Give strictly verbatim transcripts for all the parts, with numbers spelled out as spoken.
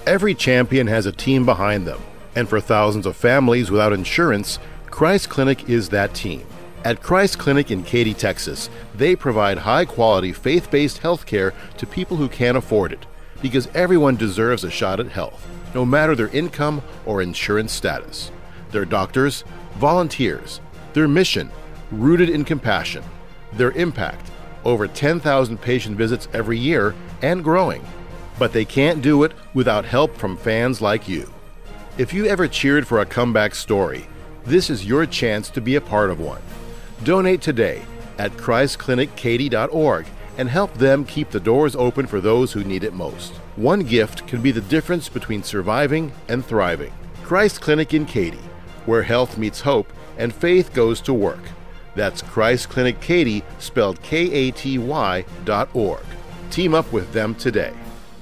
Every champion has a team behind them, and for thousands of families without insurance, Christ Clinic is that team. At Christ Clinic in Katy, Texas, they provide high-quality, faith-based health care to people who can't afford it, because everyone deserves a shot at health, no matter their income or insurance status. Their doctors, volunteers, their mission, rooted in compassion, their impact, over ten thousand patient visits every year and growing. But they can't do it without help from fans like you. If you ever cheered for a comeback story, this is your chance to be a part of one. Donate today at christ clinic katy dot org and help them keep the doors open for those who need it most. One gift can be the difference between surviving and thriving. Christ Clinic in Katy, where health meets hope and faith goes to work. That's Christ Clinic Katy, spelled K A T Y dot org. Team up with them today.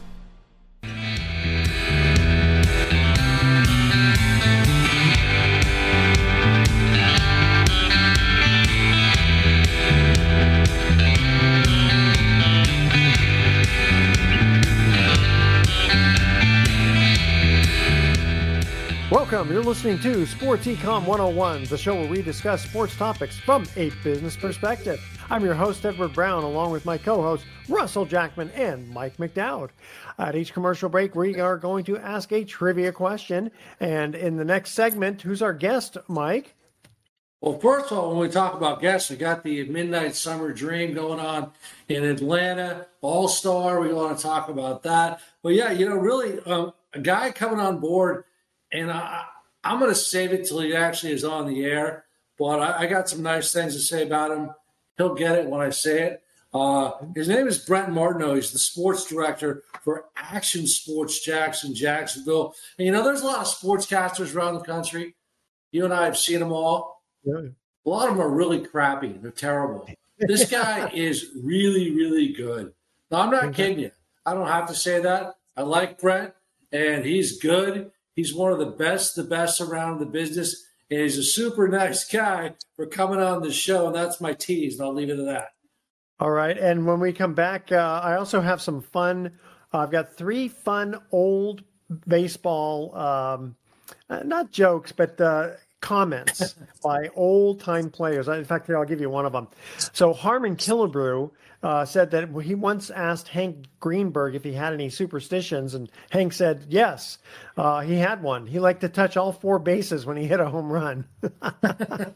Welcome. You're listening to Sports Econ one oh one, the show where we discuss sports topics from a business perspective. I'm your host, Edward Brown, along with my co-hosts, Russell Jackman and Mike McDowd. At each commercial break, we are going to ask a trivia question. And in the next segment, who's our guest, Mike? Well, first of all, when we talk about guests, we got the Midnight Summer Dream going on in Atlanta, All-Star. We want to talk about that. But yeah, you know, really, um, a guy coming on board, and I, I'm going to save it till he actually is on the air. But I, I got some nice things to say about him. He'll get it when I say it. Uh, his name is Brent Martineau. He's the sports director for Action Sports Jackson, Jacksonville. And, you know, there's a lot of sportscasters around the country. You and I have seen them all. Yeah. A lot of them are really crappy. They're terrible. This guy is really, really good. Now, I'm not okay. kidding you. I don't have to say that. I like Brent, and he's good. He's one of the best, the best around the business, and he's a super nice guy for coming on the show, and that's my tease, and I'll leave it at that. All right, and when we come back, uh, I also have some fun. Uh, I've got three fun old baseball, um, uh, not jokes, but uh, comments by old-time players. In fact, here, I'll give you one of them. So Harmon Killebrew uh, said that he once asked Hank Greenberg if he had any superstitions, and Hank said yes, uh, he had one. He liked to touch all four bases when he hit a home run. That's,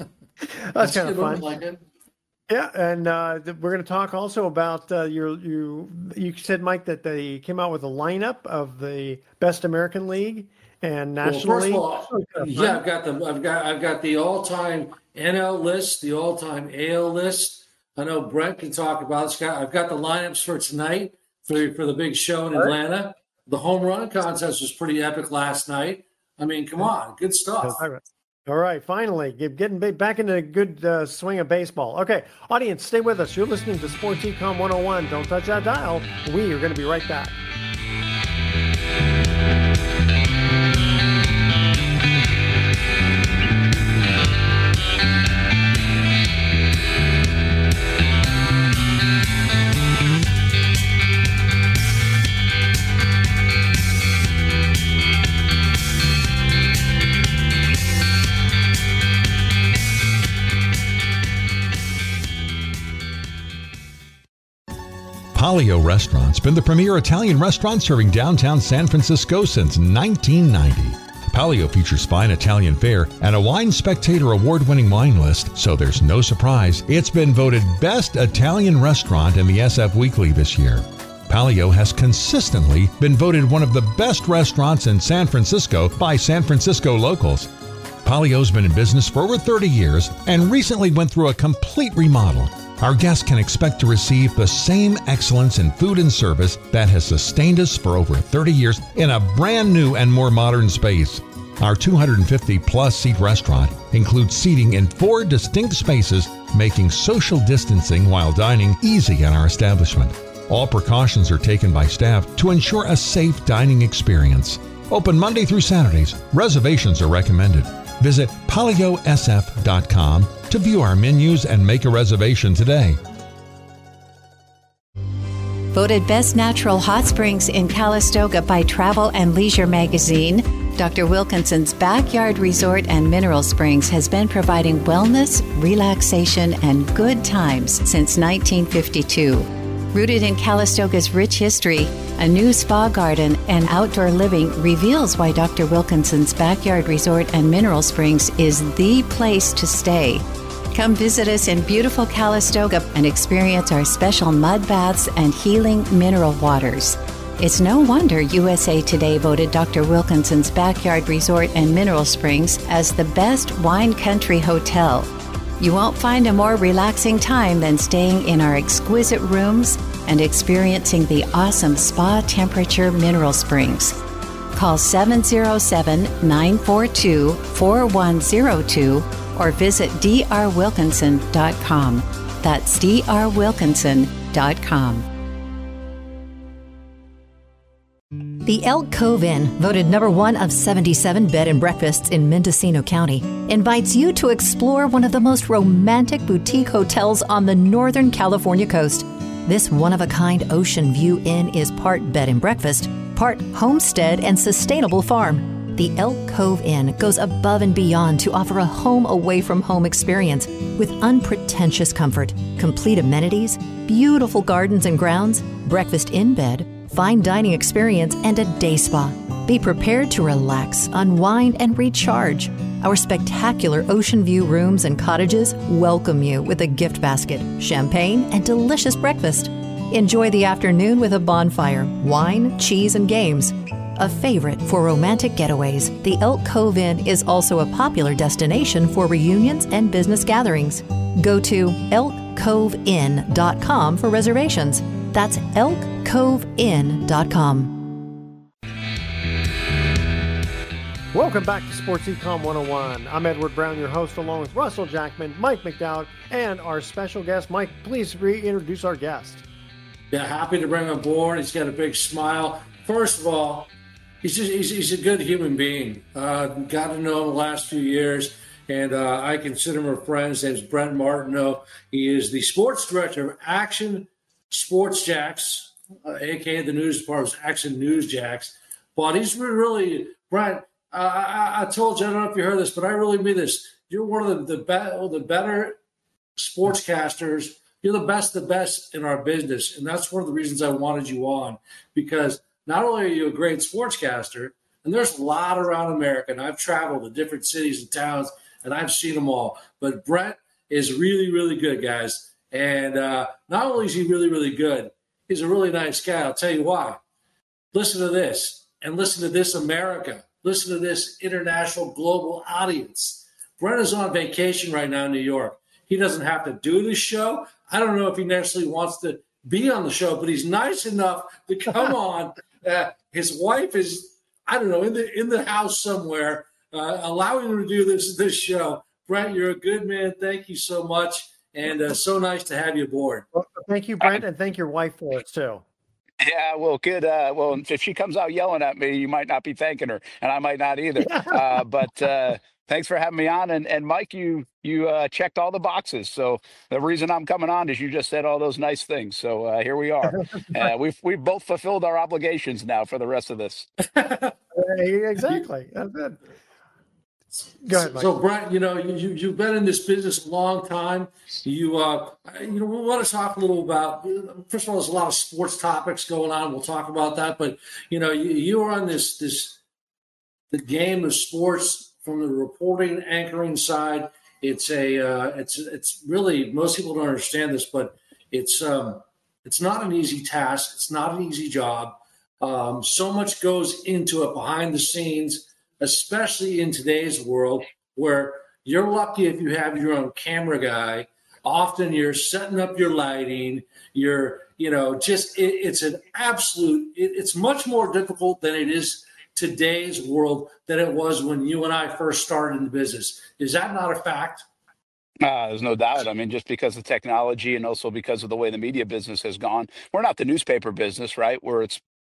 That's kind of fun. Like it. Yeah, and uh, we're going to talk also about uh, your you. You said, Mike, that they came out with a lineup of the Best American League and National well, first League. Of all, yeah, I've got the I've got I've got the all-time N L list, the all-time A L list. I know Brent can talk about it. I've got the lineups for tonight for for the big show in Atlanta. The home run contest was pretty epic last night. I mean, come on, good stuff. All right, finally, getting back into a good uh, swing of baseball. Okay, audience, stay with us. You're listening to Sports Econ one oh one. Don't touch that dial. We are going to be right back. Palio Restaurant's been the premier Italian restaurant serving downtown San Francisco since nineteen ninety. Palio features fine Italian fare and a Wine Spectator award-winning wine list, so there's no surprise it's been voted Best Italian Restaurant in the S F Weekly this year. Palio has consistently been voted one of the best restaurants in San Francisco by San Francisco locals. Palio's been in business for over thirty years and recently went through a complete remodel. Our guests can expect to receive the same excellence in food and service that has sustained us for over thirty years in a brand new and more modern space. Our two hundred fifty plus seat restaurant includes seating in four distinct spaces, making social distancing while dining easy in our establishment. All precautions are taken by staff to ensure a safe dining experience. Open Monday through Saturdays. Reservations are recommended. Visit palio s f dot com to view our menus and make a reservation today. Voted Best Natural Hot Springs in Calistoga by Travel and Leisure magazine, Doctor Wilkinson's Backyard Resort and Mineral Springs has been providing wellness, relaxation, and good times since nineteen fifty-two. Rooted in Calistoga's rich history, a new spa garden and outdoor living reveals why Doctor Wilkinson's Backyard Resort and Mineral Springs is the place to stay. Come visit us in beautiful Calistoga and experience our special mud baths and healing mineral waters. It's no wonder U S A Today voted Doctor Wilkinson's Backyard Resort and Mineral Springs as the best wine country hotel. You won't find a more relaxing time than staying in our exquisite rooms and experiencing the awesome spa temperature mineral springs. Call seven oh seven, nine four two, four one oh two or visit d r wilkinson dot com. That's d r wilkinson dot com. The Elk Cove Inn, voted number one of seventy-seven bed and breakfasts in Mendocino County, invites you to explore one of the most romantic boutique hotels on the Northern California coast. This one-of-a-kind ocean view inn is part bed and breakfast, part homestead and sustainable farm. The Elk Cove Inn goes above and beyond to offer a home-away-from-home experience with unpretentious comfort, complete amenities, beautiful gardens and grounds, breakfast in bed, fine dining experience, and a day spa. Be prepared to relax, unwind, and recharge. Our spectacular ocean view rooms and cottages welcome you with a gift basket, champagne, and delicious breakfast. Enjoy the afternoon with a bonfire, wine, cheese, and games. A favorite for romantic getaways, the Elk Cove Inn is also a popular destination for reunions and business gatherings. Go to elk cove inn dot com for reservations. That's elk cove inn dot com. Welcome back to Sports Econ one oh one. I'm Edward Brown, your host, along with Russell Jackman, Mike McDowell, and our special guest. Mike, please reintroduce our guest. Yeah, happy to bring him aboard. He's got a big smile. First of all, he's just, he's, he's a good human being. Uh, got to know him the last few years, and uh, I consider him a friend. His name is Brent Martineau. He is the sports director of Action Sports Jacks, uh, a k a the news department's Action News Jacks. But he's really, Brent, uh, I, I told you, I don't know if you heard this, but I really mean this. You're one of the, the, be- the better sportscasters. You're the best, the best in our business. And that's one of the reasons I wanted you on, because not only are you a great sportscaster, and there's a lot around America, and I've traveled to different cities and towns, and I've seen them all. But Brent is really, really good, guys. And uh, not only is he really, really good, he's a really nice guy. I'll tell you why. Listen to this, and listen to this, America. Listen to this international, global audience. Brent is on vacation right now in New York. He doesn't have to do this show. I don't know if he necessarily wants to be on the show, but he's nice enough to come on. Uh, his wife is, I don't know, in the in the house somewhere, uh, allowing him to do this this show. Brent, you're a good man. Thank you so much. And uh, so nice to have you aboard. Well, thank you, Brent, and thank your wife for it, too. Yeah, well, good. Uh, well, if she comes out yelling at me, you might not be thanking her, and I might not either. uh, but uh, thanks for having me on. And, and Mike, you you uh, checked all the boxes. So the reason I'm coming on is you just said all those nice things. So uh, here we are. Uh, we've we've both fulfilled our obligations now for the rest of this. Exactly. That's it. Go ahead, Mike. So, Brent, you know, you, you've been in this business a long time. You, uh, you know, we want to talk a little about, first of all, there's a lot of sports topics going on. We'll talk about that. But, you know, you, you are on this, this, the game of sports from the reporting, anchoring side. It's a, uh, it's, it's really, most people don't understand this, but it's, um, it's not an easy task. It's not an easy job. Um, so much goes into it behind the scenes, especially in today's world where you're lucky if you have your own camera guy. Often you're setting up your lighting. You're, you know, just it, it's an absolute, it, it's much more difficult than it is today's world than it was when you and I first started in the business. Is that not a fact? Uh, there's no doubt. I mean, just because of technology and also because of the way the media business has gone, we're not the newspaper business, right? Where it's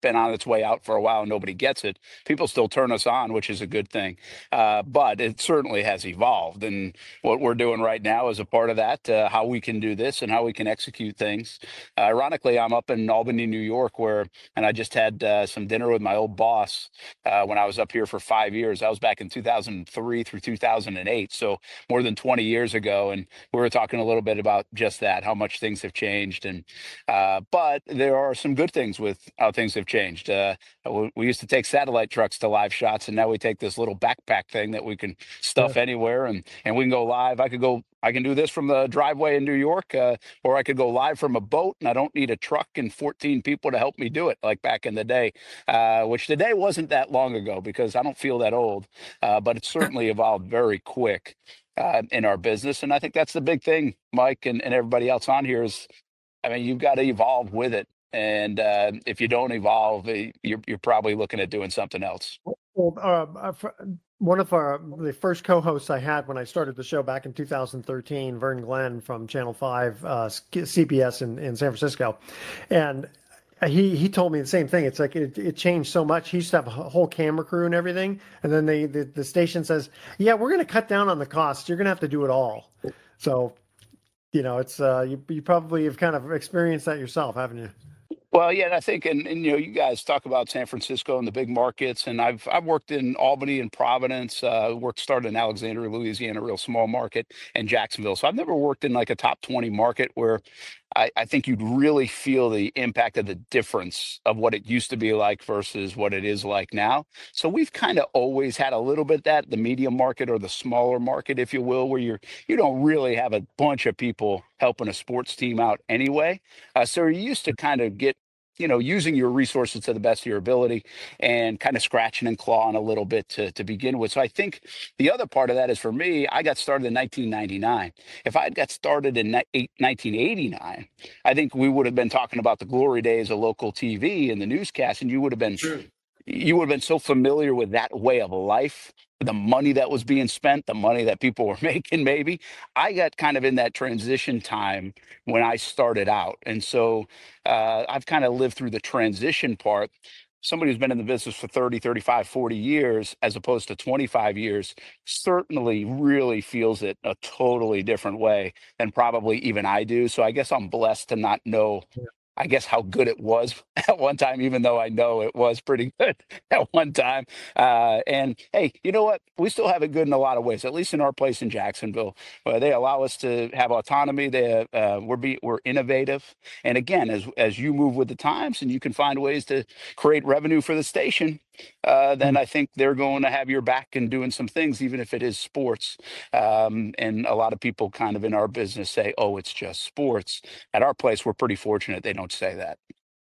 been on its way out for a while and nobody gets it, people still turn us on, which is a good thing. Uh, but it certainly has evolved. And what we're doing right now is a part of that, uh, how we can do this and how we can execute things. Uh, ironically, I'm up in Albany, New York, where, and I just had uh, some dinner with my old boss uh, when I was up here for five years. I was back in two thousand three through two thousand eight, so more than twenty years ago. And we were talking a little bit about just that, how much things have changed. And uh, but there are some good things with how things have changed. Uh, we, we used to take satellite trucks to live shots, and now we take this little backpack thing that we can stuff Yeah. anywhere, and and we can go live. I could go. I can do this from the driveway in New York, uh, or I could go live from a boat, and I don't need a truck and fourteen people to help me do it, like back in the day, uh, which today wasn't that long ago because I don't feel that old, uh, but it's certainly evolved very quick uh, in our business. And I think that's the big thing, Mike, and, and everybody else on here is, I mean, you've got to evolve with it. And uh, if you don't evolve, eh, you're, you're probably looking at doing something else. Well, uh, uh, fr- one of our the first co-hosts I had when I started the show back in two thousand thirteen, Vern Glenn from Channel Five, uh, C B S in, in San Francisco, and he he told me the same thing. It's like it, it changed so much. He used to have a whole camera crew and everything, and then they the, the station says, "Yeah, we're going to cut down on the costs. You're going to have to do it all." So, you know, it's uh, you you probably have kind of experienced that yourself, haven't you? Well, yeah, and I think, and, and you know, you guys talk about San Francisco and the big markets, and I've I've worked in Albany and Providence. Uh, worked started in Alexandria, Louisiana, a real small market, and Jacksonville. So I've never worked in like a top twenty market where I, I think you'd really feel the impact of the difference of what it used to be like versus what it is like now. So we've kind of always had a little bit that the medium market or the smaller market, if you will, where you're you don't really have a bunch of people helping a sports team out anyway. Uh, so you used to kind of get you know, using your resources to the best of your ability and kind of scratching and clawing a little bit to, to begin with. So I think the other part of that is for me, I got started in nineteen ninety-nine. If I had got started in nineteen eighty-nine, I think we would have been talking about the glory days of local T V and the newscast, and you would have been Sure. you would have been so familiar with that way of life, the money that was being spent, the money that people were making, maybe. I got kind of in that transition time when I started out. And so uh, I've kind of lived through the transition part. Somebody who's been in the business for thirty, thirty-five, forty years, as opposed to twenty-five years, certainly really feels it a totally different way than probably even I do. So I guess I'm blessed to not know I guess how good it was at one time, even though I know it was pretty good at one time. Uh, and hey, you know what? We still have it good in a lot of ways, at least in our place in Jacksonville, where they allow us to have autonomy. They, uh, we're be, we're innovative. And again, as as you move with the times and you can find ways to create revenue for the station, uh, then I think they're going to have your back and doing some things, even if it is sports. Um, and a lot of people kind of in our business say, oh, it's just sports. At our place, we're pretty fortunate they don't say that.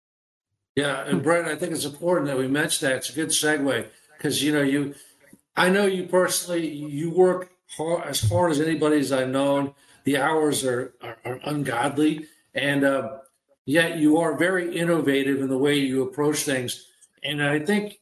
Yeah, and Brent, I think it's important that we mention that. It's a good segue because you know you, I know you personally. You work hard, as hard as anybody's I've known. The hours are are, are ungodly, and uh, yet you are very innovative in the way you approach things. And I think,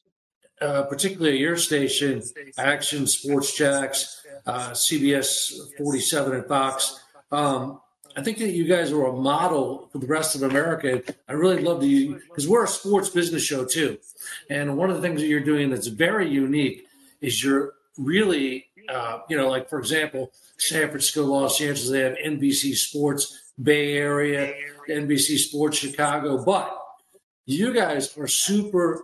uh, particularly at your station, Action, Sports Jacks, uh, C B S forty-seven, and Fox. Um, I think that you guys are a model for the rest of America. I really love to, because we're a sports business show too. And one of the things that you're doing that's very unique is you're really, uh, you know, like for example, San Francisco, Los Angeles, they have N B C Sports, Bay Area, N B C Sports Chicago. But you guys are super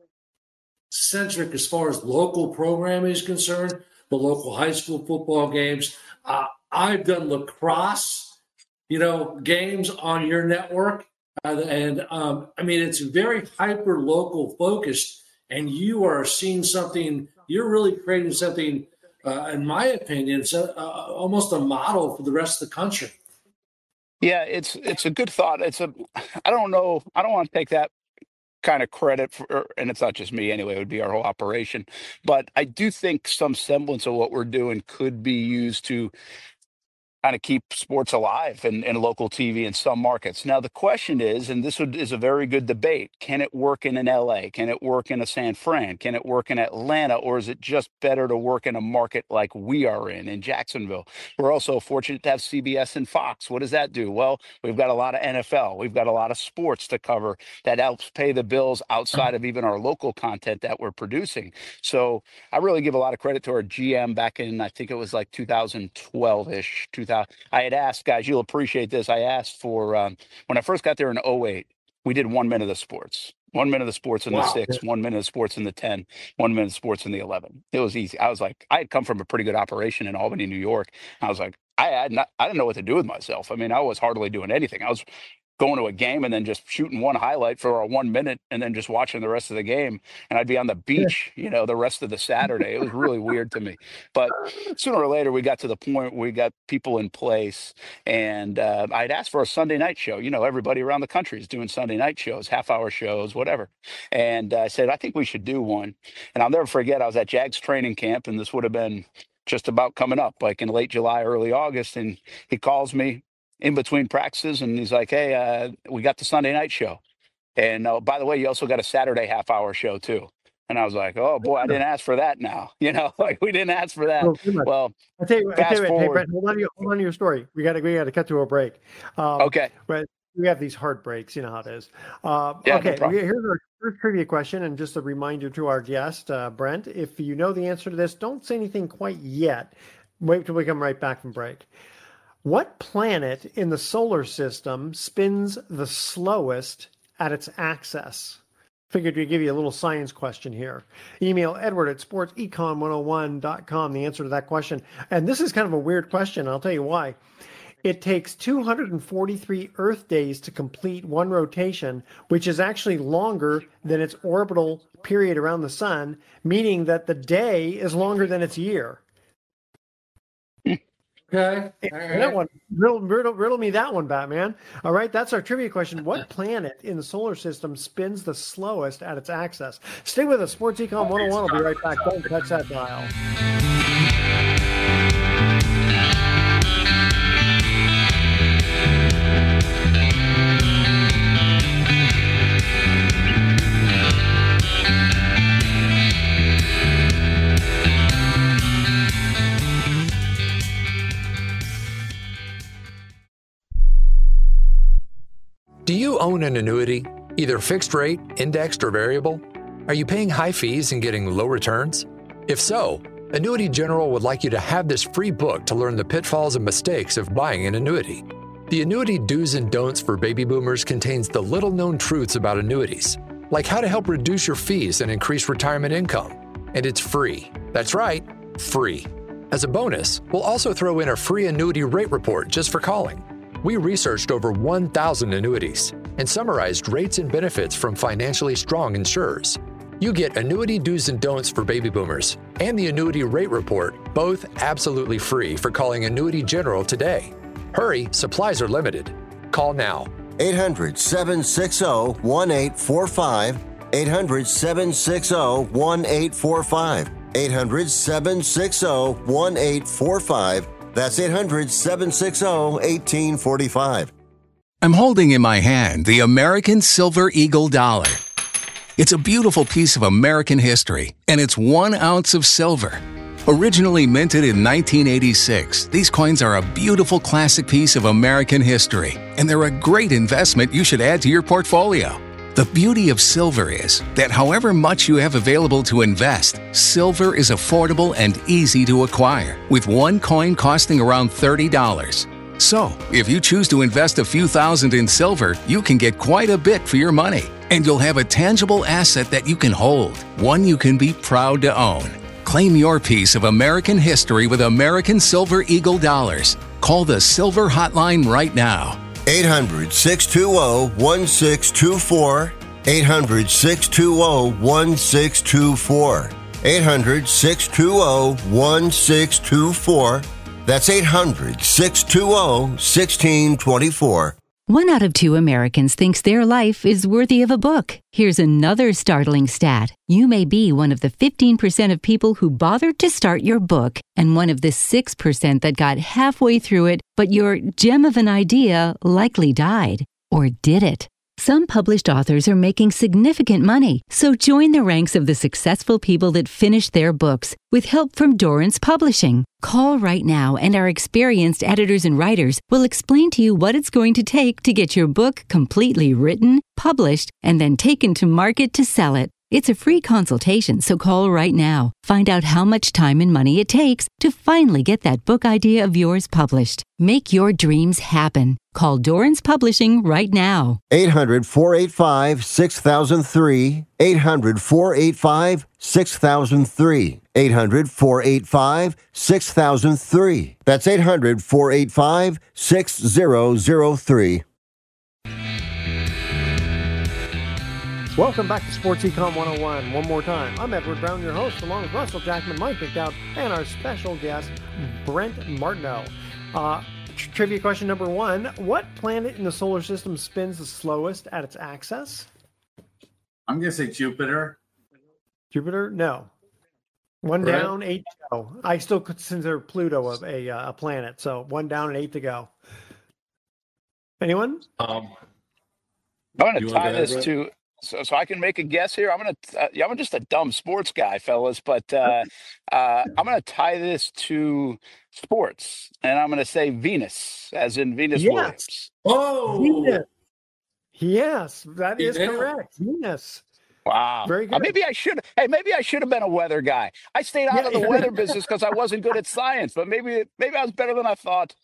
centric as far as local programming is concerned, the local high school football games. Uh, I've done lacrosse, you know, games on your network. Uh, and um, I mean, it's very hyper local focused, and you are seeing something, you're really creating something, uh, in my opinion, it's a, uh, almost a model for the rest of the country. Yeah, it's it's a good thought. It's a, I don't know, I don't want to take that kind of credit for, and it's not just me anyway, it would be our whole operation. But I do think some semblance of what we're doing could be used to kind of keep sports alive in, in local T V in some markets. Now, the question is, and this would, is a very good debate, can it work in an L A? Can it work in a San Fran? Can it work in Atlanta? Or is it just better to work in a market like we are in, in Jacksonville? We're also fortunate to have C B S and Fox. What does that do? Well, we've got a lot of N F L. We've got a lot of sports to cover that helps pay the bills outside of even our local content that we're producing. So I really give a lot of credit to our G M back in, I think it was like two thousand twelve-ish, two thousand. I had asked, guys, you'll appreciate this. I asked for, um, when I first got there in oh eight, we did one minute of sports. One minute of sports in the wow. six, one minute of sports in the ten, one minute of sports in the eleven. It was easy. I was like, I had come from a pretty good operation in Albany, New York. I was like, I had not, I didn't know what to do with myself. I mean, I was hardly doing anything. I was going to a game and then just shooting one highlight for a one minute and then just watching the rest of the game. And I'd be on the beach, you know, the rest of the Saturday. It was really weird to me. But sooner or later, we got to the point where we got people in place. And uh, I'd asked for a Sunday night show. You know, everybody around the country is doing Sunday night shows, half hour shows, whatever. And uh, I said, I think we should do one. And I'll never forget, I was at Jags training camp, and this would have been just about coming up, like in late July, early August. And he calls me in between practices, and he's like, hey, uh, we got the Sunday night show. And uh, by the way, you also got a Saturday half hour show too. And I was like, oh boy, I didn't ask for that now. You know, like we didn't ask for that. Well, well I tell you, I tell you what, hey, Brent, hold on to your, hold on to your story. We got to, we got to cut to a break. Um, okay. But we have these hard breaks, you know how it is. Uh, yeah, okay. No here's our first trivia question. And just a reminder to our guest, uh, Brent, if you know the answer to this, don't say anything quite yet. Wait till we come right back from break. What planet in the solar system spins the slowest at its axis? Figured we'd give you a little science question here. Email Edward at sports econ one oh one dot com the answer to that question. And this is kind of a weird question. I'll tell you why. It takes two hundred forty-three Earth days to complete one rotation, which is actually longer than its orbital period around the sun, meaning that the day is longer than its year. Okay. All right. That one, riddle, riddle, riddle me that one, Batman. All right, that's our trivia question. What planet in the solar system spins the slowest at its axis? Stay with us. Sports Econ one oh one. I'll be right back. Don't touch that dial. Do you own an annuity, either fixed rate, indexed, or variable? Are you paying high fees and getting low returns? If so, Annuity General would like you to have this free book to learn the pitfalls and mistakes of buying an annuity. The Annuity Do's and Don'ts for Baby Boomers contains the little-known truths about annuities, like how to help reduce your fees and increase retirement income. And it's free. That's right, free. As a bonus, we'll also throw in a free annuity rate report just for calling. We researched over one thousand annuities and summarized rates and benefits from financially strong insurers. You get Annuity Do's and Don'ts for Baby Boomers and the Annuity Rate Report, both absolutely free for calling Annuity General today. Hurry, supplies are limited. Call now. eight hundred, seven six zero, one eight four five. eight hundred, seven six zero, one eight four five. eight hundred, seven six zero, one eight four five. That's eight hundred, seven six zero, one eight four five. I'm holding in my hand the American Silver Eagle Dollar. It's a beautiful piece of American history, and it's one ounce of silver. Originally minted in nineteen eighty-six, these coins are a beautiful classic piece of American history, and they're a great investment you should add to your portfolio. The beauty of silver is that however much you have available to invest, silver is affordable and easy to acquire, with one coin costing around thirty dollars. So, if you choose to invest a few thousand in silver, you can get quite a bit for your money, and you'll have a tangible asset that you can hold, one you can be proud to own. Claim your piece of American history with American Silver Eagle Dollars. Call the Silver Hotline right now. eight hundred, six two zero, one six two four. eight hundred, six two zero, one six two four. eight hundred, six two zero, one six two four. That's eight hundred, six two zero, one six two four. One out of two Americans thinks their life is worthy of a book. Here's another startling stat. You may be one of the fifteen percent of people who bothered to start your book and one of the six percent that got halfway through it, but your gem of an idea likely died. Or did it? Some published authors are making significant money, so join the ranks of the successful people that finish their books with help from Dorrance Publishing. Call right now and our experienced editors and writers will explain to you what it's going to take to get your book completely written, published, and then taken to market to sell it. It's a free consultation, so call right now. Find out how much time and money it takes to finally get that book idea of yours published. Make your dreams happen. Call Dorrance Publishing right now. eight hundred, four eight five, six thousand three. eight hundred, four eight five, six thousand three. eight hundred, four eight five, six thousand three. That's eight hundred, four eight five, six thousand three. Welcome back to Sports Econ one oh one. One more time, I'm Edward Brown, your host, along with Russell Jackman, Mike McDowd, and our special guest, Brent Martineau. Uh, trivia question number one. What planet in the solar system spins the slowest at its axis? I'm going to say Jupiter. Jupiter? No. One Right. down, eight to go. I still consider Pluto a, a, uh, a planet, so one down and eight to go. Anyone? Um, I'm going You to wanna tie go this ahead, to so so I can make a guess here. I'm going to uh, yeah, I'm just a dumb sports guy, fellas, but uh, uh, I'm going to tie this to sports, and I'm going to say Venus, as in Venus Yes. Williams. Oh, Venus. Yes, that You is nailed it. correct. Venus. Wow. Very Uh, good. maybe I should. Hey, maybe I should have been a weather guy. I stayed out Yeah, of the yeah. weather business because I wasn't good at science, but maybe maybe I was better than I thought.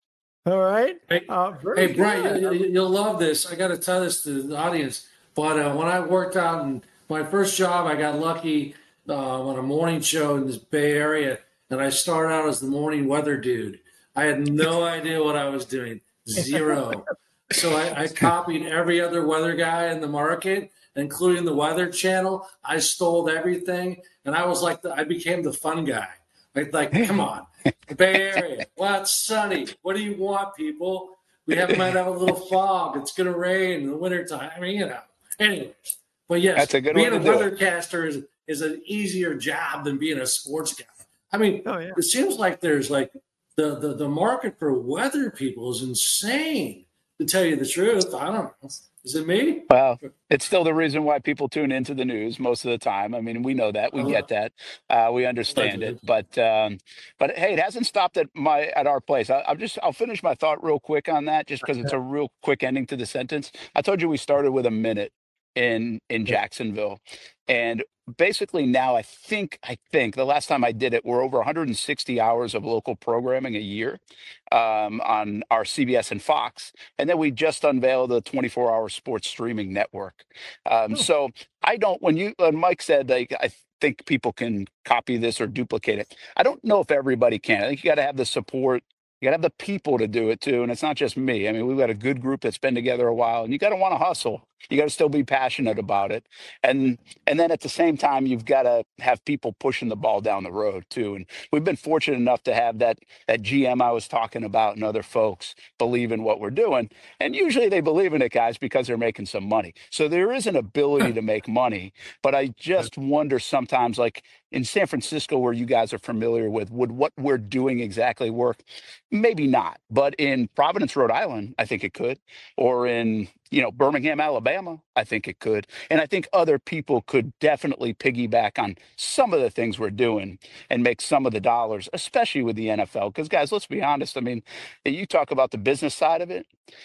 All right. Hey, Uh, very Hey, Brian, good. you, you- you'll love this. I got to tell this to the audience. But uh, when I worked out in my first job, I got lucky uh, on a morning show in this Bay Area, and I started out as the morning weather dude. I had no idea what I was doing, zero. So I, I copied every other weather guy in the market, including the Weather Channel. I stole everything, and I was like, the, I became the fun guy. Like, like, come on, the Bay Area. Well, it's sunny. What do you want, people? We have might have a little fog. It's going to rain in the wintertime. I mean, you know. Anyways, but yes, That's a good being way a to do it. weathercaster is is an easier job than being a sports guy. I mean, Oh, yeah. it seems like there's like the, the the market for weather people is insane. To tell you the truth, I don't know. Is it me? Well, it's still the reason why people tune into the news most of the time. I mean, we know that, we get that, uh, we understand it. But um, but hey, it hasn't stopped at my at our place. I, I'm just I'll finish my thought real quick on that, just because it's a real quick ending to the sentence. I told you we started with a minute in in Jacksonville, and basically now I think I think the last time I did it, we're over one hundred sixty hours of local programming a year um, on our C B S and Fox, and then we just unveiled a twenty-four hour sports streaming network. Um, so I don't. When you when Mike said like I think people can copy this or duplicate it, I don't know if everybody can. I think you got to have the support. You got to have the people to do it too, and it's not just me. I mean, we've got a good group that's been together a while, and you got to want to hustle. You got to still be passionate about it, and and then at the same time, you've got to have people pushing the ball down the road too. And we've been fortunate enough to have that that G M I was talking about and other folks believe in what we're doing, and usually they believe in it, guys, because they're making some money. So there is an ability to make money, but I just wonder sometimes, like in San Francisco, where you guys are familiar with, would what we're doing exactly work? Maybe not, but in Providence, Rhode Island, I think it could, or in you know Birmingham, Alabama, I think it could, and I think other people could definitely piggyback on some of the things we're doing and make some of the dollars, especially with the N F L. Because guys, let's be honest. I mean, you talk about the business side of it.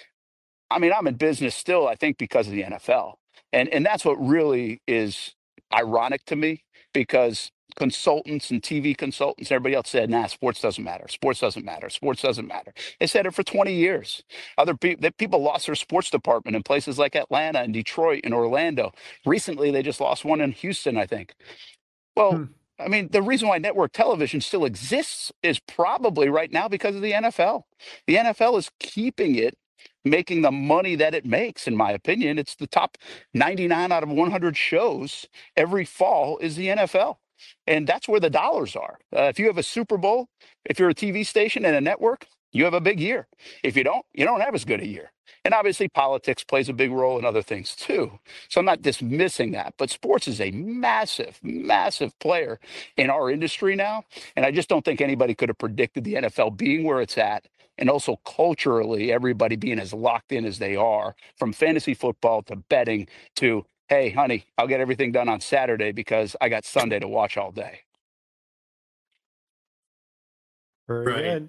I mean, I'm in business still, I think, because of the N F L, and and that's what really is ironic to me, because consultants and T V consultants, everybody else said, nah, sports doesn't matter. Sports doesn't matter. Sports doesn't matter. They said it for twenty years. Other people, people lost their sports department in places like Atlanta and Detroit and Orlando. Recently, they just lost one in Houston, I think. Well, Hmm. I mean, the reason why network television still exists is probably right now because of the N F L. The N F L is keeping it, making the money that it makes, in my opinion. It's the top ninety-nine out of one hundred shows every fall is the N F L. And that's where the dollars are. Uh, if you have a Super Bowl, if you're a T V station and a network, you have a big year. If you don't, you don't have as good a year. And obviously politics plays a big role in other things too. So I'm not dismissing that, but sports is a massive, massive player in our industry now. And I just don't think anybody could have predicted the N F L being where it's at. And also culturally, everybody being as locked in as they are, from fantasy football to betting to, hey, honey, I'll get everything done on Saturday because I got Sunday to watch all day. Very Right. good.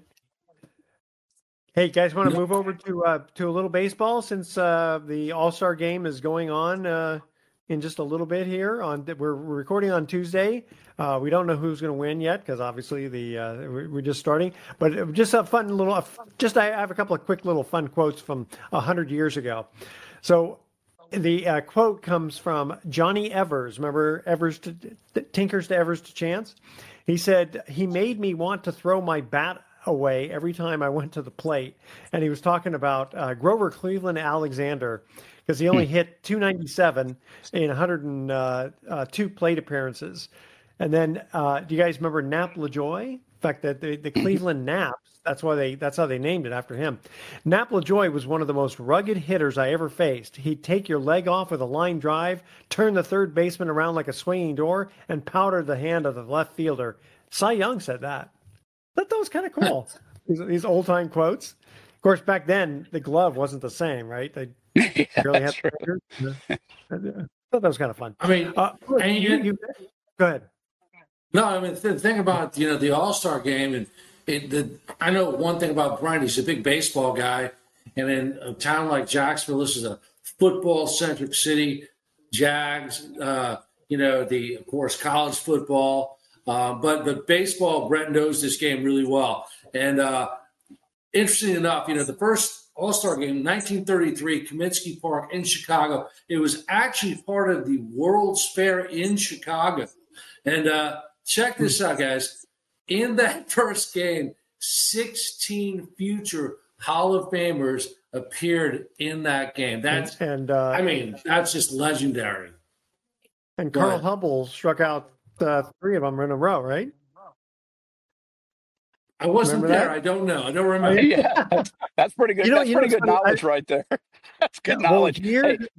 Hey, guys, want to move over to uh, to a little baseball since uh, the All-Star game is going on uh, in just a little bit here. On we're recording on Tuesday. Uh, we don't know who's going to win yet because obviously the uh, we're we're just starting. But just a fun little, just I have a couple of quick little fun quotes from a hundred years ago. So the uh, quote comes from Johnny Evers. Remember Evers to Tinkers to Evers to Chance? He said, he made me want to throw my bat away every time I went to the plate. And he was talking about uh, Grover Cleveland Alexander because he only hit two ninety-seven in one hundred two uh, uh, two plate appearances. And then uh, do you guys remember Nap LaJoy? In fact, that the, the Cleveland Naps, that's why they that's how they named it after him. Nap LaJoy was one of the most rugged hitters I ever faced. He'd take your leg off with a line drive, turn the third baseman around like a swinging door, and powder the hand of the left fielder. Cy Young said that. That, that was kind of cool. these, these old time quotes. Of course, back then the glove wasn't the same, right? They Yeah, really had. that's right. I thought that was kind of fun. I mean, Uh, and you, you- you, go ahead. No, I mean the thing about you know the All Star game, and it, the, I know one thing about Brian. He's a big baseball guy, and in a town like Jacksonville, this is a football centric city. Jags, uh, you know, the of course college football, uh, but the baseball. Brett knows this game really well, and uh, interesting enough, you know, the first All Star game, nineteen thirty-three, Kaminsky Park in Chicago. It was actually part of the World's Fair in Chicago, and. Uh, Check this out, guys. In that first game, sixteen future Hall of Famers appeared in that game. That's, and uh, I mean, that's just legendary. and go Carl ahead. Hubble struck out uh, three of them in a row, right? I wasn't Remember there. that? I don't know. I don't remember. Yeah, that's pretty good. You know- that's you know pretty what's good funny? knowledge I- right there. That's good Well, knowledge. year- Hey,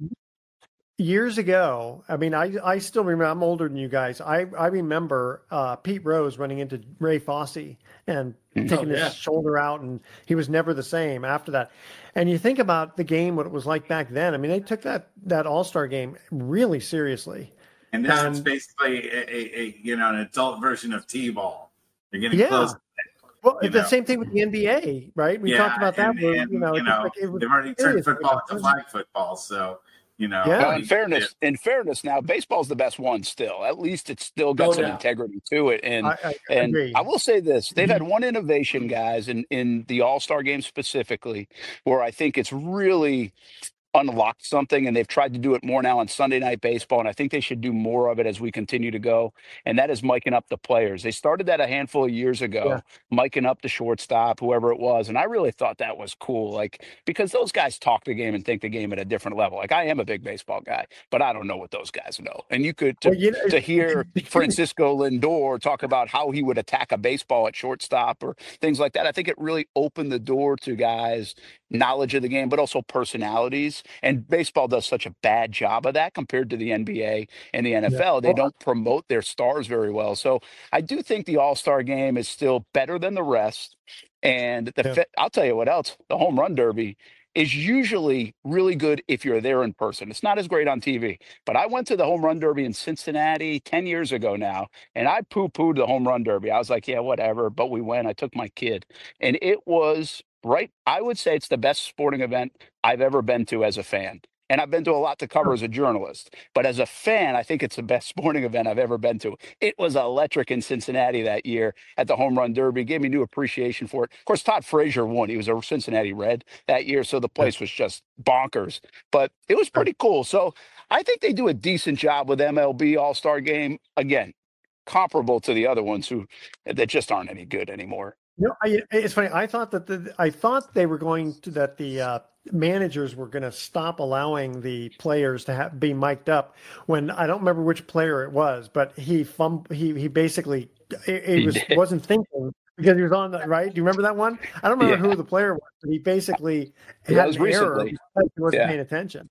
Years ago, I mean, I, I still remember, I'm older than you guys. I, I remember uh, Pete Rose running into Ray Fosse and taking Oh, yeah. his shoulder out, and he was never the same after that. And you think about the game, what it was like back then. I mean, they took that, that All-Star game really seriously. And now it's And- basically a, a, a you know an adult version of T-ball. They're getting Yeah. close. Well, You the know. same thing with the N B A, right? We Yeah, talked about that. and, where, and, you know, you it's know like it was they've already turned serious. football into flag football, so you know. Yeah. well, in fairness, in fairness, now baseball's the best one still. At least it's still got No some doubt. integrity to it. And I, I and agree. I will say this: they've had one innovation, guys, in in the All Star game specifically, where I think it's really unlocked something, and they've tried to do it more now on Sunday Night Baseball, and I think they should do more of it as we continue to go, and that is miking up the players. They started that a handful of years ago, miking up the shortstop, whoever it was, and I really thought that was cool, like, because those guys talk the game and think the game at a different level. Like, I am a big baseball guy, but I don't know what those guys know. And you could, to, Well, you know- to hear Francisco Lindor talk about how he would attack a baseball at shortstop or things like that, I think it really opened the door to guys' knowledge of the game, but also personalities. And baseball does such a bad job of that compared to the N B A and the N F L. They don't promote their stars very well. So I do think the All-Star game is still better than the rest. And the Yeah. fi- I'll tell you what else, the home run derby is usually really good if you're there in person. It's not as great on T V. But I went to the home run derby in Cincinnati ten years ago now, and I poo-pooed the home run derby. I was like, yeah, whatever. But we went. I took my kid. And it was right. I would say it's the best sporting event I've ever been to as a fan. And I've been to a lot to cover as a journalist. But as a fan, I think it's the best sporting event I've ever been to. It was electric in Cincinnati that year at the Home Run Derby. Gave me new appreciation for it. Of course, Todd Frazier won. He was a Cincinnati Red that year, so the place was just bonkers. But it was pretty cool. So I think they do a decent job with M L B All-Star Game. Again, comparable to the other ones who that just aren't any good anymore. No, I, it's funny. I thought that the I thought they were going to that the uh, managers were going to stop allowing the players to have, be mic'd up. When I don't remember which player it was, but he fum, he he basically it, it He was did. wasn't thinking because he was on the right. Do you remember that one? I don't remember yeah. who the player was, but he basically yeah, had an error because he wasn't yeah. paying attention.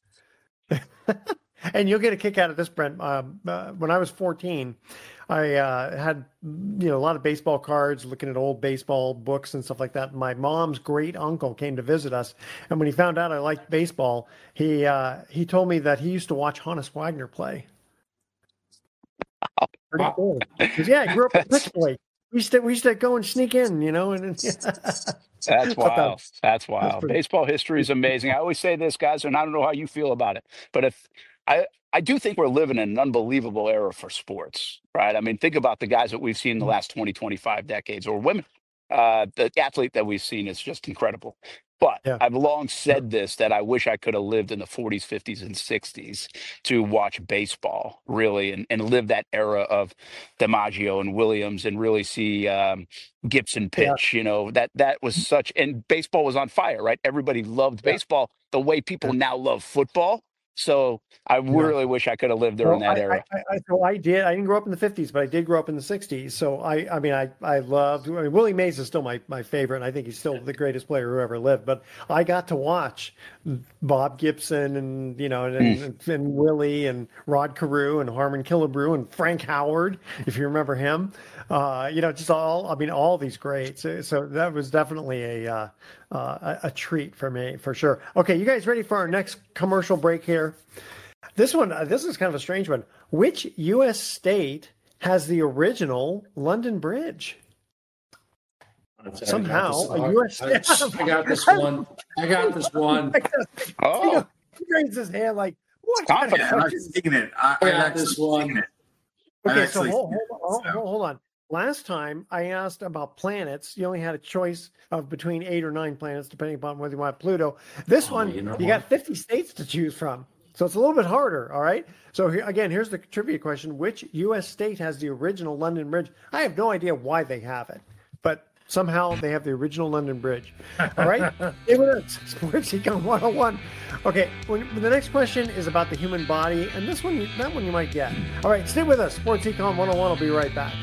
And you'll get a kick out of this, Brent. Uh, uh, when I was fourteen, I uh, had you know a lot of baseball cards, looking at old baseball books and stuff like that. My mom's great uncle came to visit us, and when he found out I liked baseball, he uh, he told me that he used to watch Honus Wagner play. Pretty cool. Yeah, I grew up in Pittsburgh. We used to we used to go and sneak in, you know, and that's wild. That's wild. That's Baseball history is amazing. I always say this, guys, and I don't know how you feel about it, but if I I do think we're living in an unbelievable era for sports, right? I mean, think about the guys that we've seen in the last twenty, twenty-five decades, or women. Uh, the athlete that we've seen is just incredible. But yeah. I've long said this, that I wish I could have lived in the forties, fifties, and sixties to watch baseball, really, and, and live that era of DiMaggio and Williams and really see um, Gibson pitch. Yeah. You know, that that was such, and baseball was on fire, right? Everybody loved yeah. baseball the way people yeah. now love football. So I really yeah. wish I could have lived during well, that I, era. I, I, so I did. I didn't grow up in the fifties, but I did grow up in the sixties. So I, I mean, I, I loved. I mean, Willie Mays is still my, my favorite, and I think he's still the greatest player who ever lived. But I got to watch Bob Gibson and you know, and, mm. and, and Willie and Rod Carew and Harmon Killebrew and Frank Howard, if you remember him. Uh, you know, just all. I mean, all these greats. So, so that was definitely a. Uh, Uh, a, a treat for me, for sure. Okay, you guys ready for our next commercial break here? This one, uh, this is kind of a strange one. Which U S state has the original London Bridge? Somehow, a U S state. I, I got this one. I got this one. Oh. You know, he raises his hand like, what? Kind of I'm seeing it. I, I got this one. It. Okay, so hold, hold, hold, hold on. Last time I asked about planets, you only had a choice of between eight or nine planets, depending upon whether you want Pluto. This oh, one, you, know you got fifty states to choose from. So it's a little bit harder, all right? So here, again, here's the trivia question. Which U S state has the original London Bridge? I have no idea why they have it, but somehow they have the original London Bridge. All right? Stay with us. Sports Econ one oh one. Okay, when, the next question is about the human body, and this one, that one you might get. All right, stay with us. Sports Econ one oh one will be right back.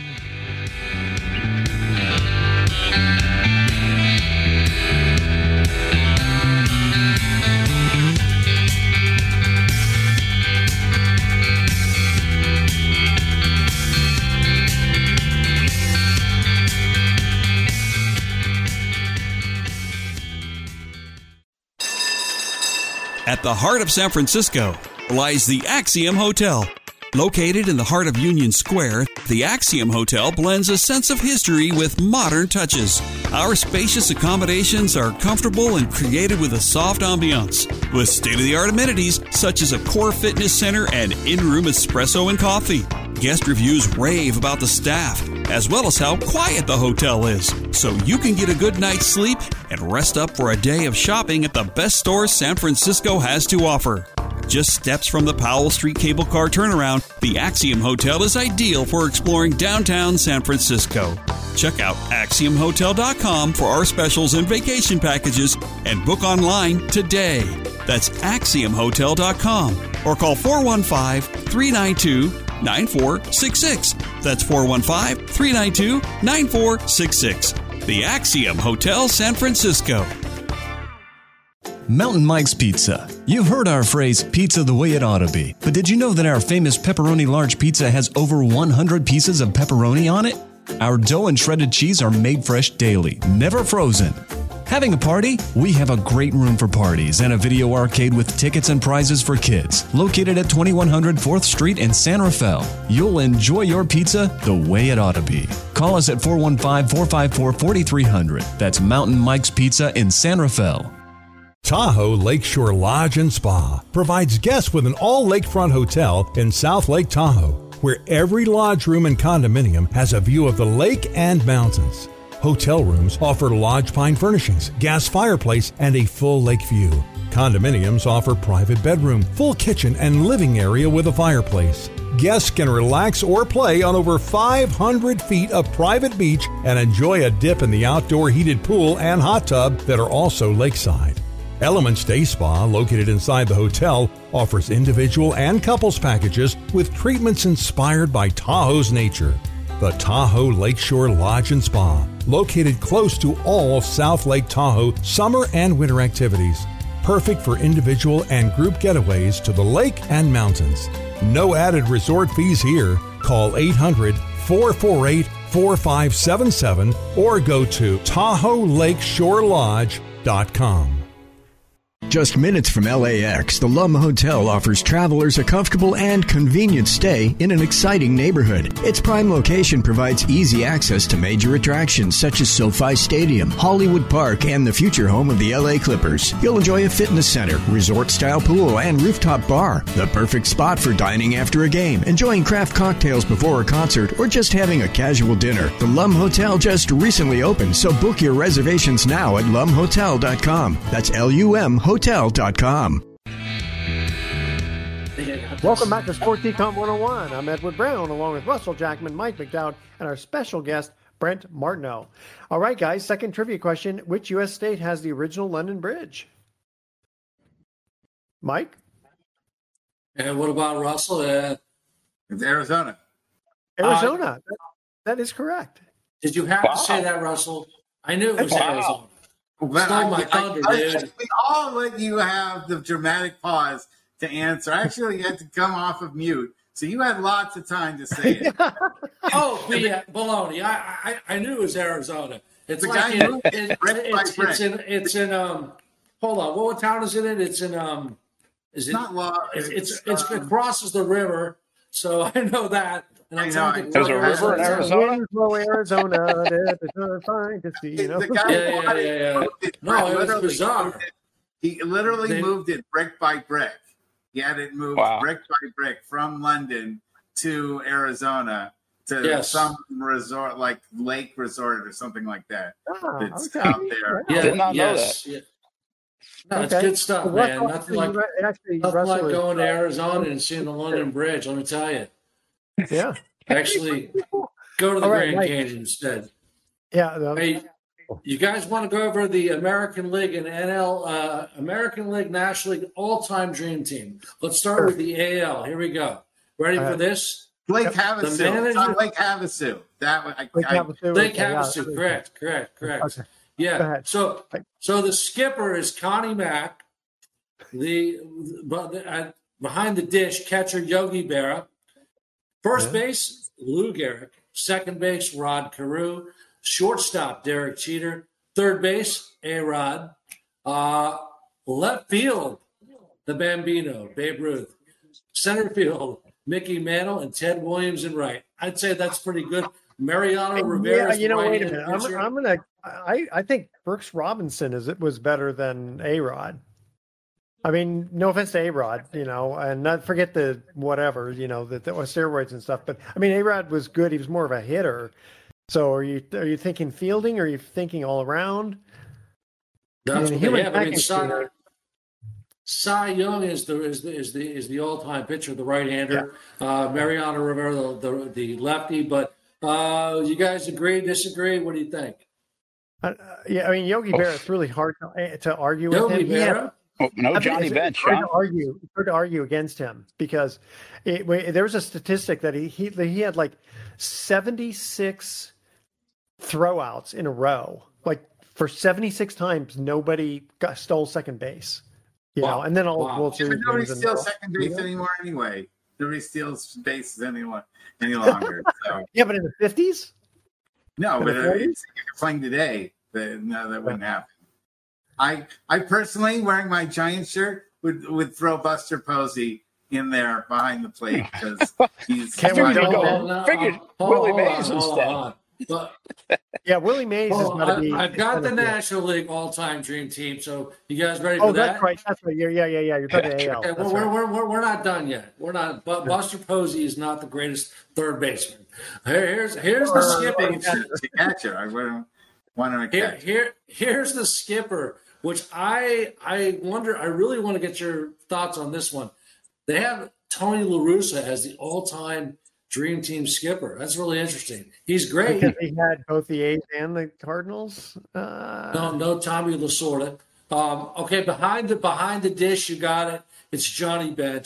At the heart of San Francisco lies the Axiom Hotel. Located in the heart of Union Square, the Axiom Hotel blends a sense of history with modern touches. Our spacious accommodations are comfortable and created with a soft ambiance, with state-of-the-art amenities such as a core fitness center and in-room espresso and coffee. Guest reviews rave about the staff, as well as how quiet the hotel is, so you can get a good night's sleep and rest up for a day of shopping at the best stores San Francisco has to offer. Just steps from the Powell Street cable car turnaround, the Axiom Hotel is ideal for exploring downtown San Francisco. Check out axiom hotel dot com for our specials and vacation packages and book online today. That's axiom hotel dot com or call four one five, three nine two, nine four six six. That's four one five, three nine two, nine four six six. The Axiom Hotel San Francisco. Mountain Mike's Pizza. You've heard our phrase, pizza the way it ought to be. But did you know that our famous pepperoni large pizza has over one hundred pieces of pepperoni on it? Our dough and shredded cheese are made fresh daily, never frozen. Having a party? We have a great room for parties and a video arcade with tickets and prizes for kids. Located at twenty-one hundred fourth Street in San Rafael. You'll enjoy your pizza the way it ought to be. Call us at four one five, four five four, four three zero zero. That's Mountain Mike's Pizza in San Rafael. Tahoe Lakeshore Lodge and Spa provides guests with an all-lakefront hotel in South Lake Tahoe, where every lodge room and condominium has a view of the lake and mountains. Hotel rooms offer lodge pine furnishings, gas fireplace, and a full lake view. Condominiums offer private bedroom, full kitchen, and living area with a fireplace. Guests can relax or play on over five hundred feet of private beach and enjoy a dip in the outdoor heated pool and hot tub that are also lakeside. Elements Day Spa, located inside the hotel, offers individual and couples packages with treatments inspired by Tahoe's nature. The Tahoe Lakeshore Lodge and Spa, located close to all South Lake Tahoe summer and winter activities. Perfect for individual and group getaways to the lake and mountains. No added resort fees here. Call eight hundred, four four eight, four five seven seven or go to Tahoe Lakeshore Lodge dot com. Just minutes from L A X, the Lum Hotel offers travelers a comfortable and convenient stay in an exciting neighborhood. Its prime location provides easy access to major attractions such as SoFi Stadium, Hollywood Park, and the future home of the L A Clippers. You'll enjoy a fitness center, resort-style pool, and rooftop bar. The perfect spot for dining after a game, enjoying craft cocktails before a concert, or just having a casual dinner. The Lum Hotel just recently opened, so book your reservations now at lum hotel dot com. That's L U M hotel dot com. Welcome back to Sports Econ one oh one. I'm Edward Brown, along with Russell Jackman, Mike McDowd, and our special guest, Brent Martineau. All right, guys, second trivia question. Which U S state has the original London Bridge? Mike? And what about Russell? Uh, it's Arizona. Arizona. Uh, that, that is correct. Did you have wow. to say that, Russell? I knew it was wow. Arizona. Well, Stole I, my thunder, I, I, dude. We all let you have the dramatic pause to answer. I actually had to come off of mute, so you had lots of time to say it. oh, yeah, baloney. I, I I knew it was Arizona. It's the like guy in, it, it, it's, it's in it's in um. Hold on, what town is it in? It's in um. Is it not law? It's it's, it's um, it crosses the river, so I know that. And I'm I know. There's a river in Arizona. Arizona, Arizona, fine to see. You know? The guy yeah, yeah, yeah, yeah. No, it was bizarre. He literally they, moved it brick by brick. He had it moved wow. brick by brick from London to Arizona to yes. some resort, like Lake Resort or something like that. Oh, it's okay. out there. Yeah, did not yes. know that. Yeah. No, okay. It's good stuff, well, man. Nothing like, actually, nothing like is, going to uh, Arizona and seeing the London Bridge, let me tell you. Yeah. Actually, go to the right, Grand Mike. Canyon instead. Yeah. No. Hey, you guys want to go over the American League and N L, uh, American League, National League all-time dream team? Let's start with the A L. Here we go. Ready uh, for this? Lake Havasu. Manager, Lake Havasu. That was I, Lake I, Havasu. Lake Havasu. Correct. Correct. Correct. Okay. Yeah. So, so the skipper is Connie Mack. The, uh, behind the dish catcher Yogi Berra. First yeah. base Lou Gehrig. Second base Rod Carew. Shortstop Derek Jeter. Third base A Rod. Uh, left field the Bambino Babe Ruth. Center field Mickey Mantle and Ted Williams in right. I'd say that's pretty good. Mariano Rivera. Yeah, you know, wait a minute. I'm, I'm gonna. I, I think Brooks Robinson is it was better than A Rod. I mean, no offense to A Rod, you know, and not forget the whatever, you know, the, the steroids and stuff. But I mean, A Rod was good. He was more of a hitter. So are you are you thinking fielding? Or are you thinking all around? That's I mean, what they have. I mean, Cy, Cy Young is the is the is the is the all time pitcher, the right hander. Yeah. Uh, Mariano Rivera, the, the the lefty. But uh, you guys agree, disagree? What do you think? Uh, yeah, I mean, Yogi Berra. It's really hard to, to argue with Yogi him. Berra. Oh, no I Johnny mean, Bench. It's hard, huh? to argue, it's hard to argue against him because it, there was a statistic that he, he he had like seventy-six throwouts in a row. Like for seventy-six times, nobody got, stole second base. You wow. know, and then all wow. World Series. Yeah, nobody steals steals second base yeah. anymore anyway. Nobody steals bases anymore any longer. So. Yeah, but in the fifties? No, but uh, it's, if you're playing today, then, no, that wouldn't happen. I, I personally, wearing my Giants shirt, would would throw Buster Posey in there behind the plate because he's. Can't we go? Figured Willie Mays instead. But, yeah, Willie Mays oh, is going to be. I've got the National League all-time dream team. So you guys ready oh, for that? Oh, that's right. That's right. Yeah, yeah, yeah, yeah. You're talking A L. Okay, well, we're, we're, we're, we're not done yet. We're not. But Buster Posey is not the greatest third baseman. Here's here's the skipper. To catcher, I wouldn't want to here, catch. Here here's the skipper, which I I wonder. I really want to get your thoughts on this one. They have Tony La Russa as the all-time dream team skipper. That's really interesting. He's great. Because he had both the A's and the Cardinals. Uh... No, no, Tommy Lasorda. Um, okay, behind the behind the dish, you got it. It's Johnny Bench.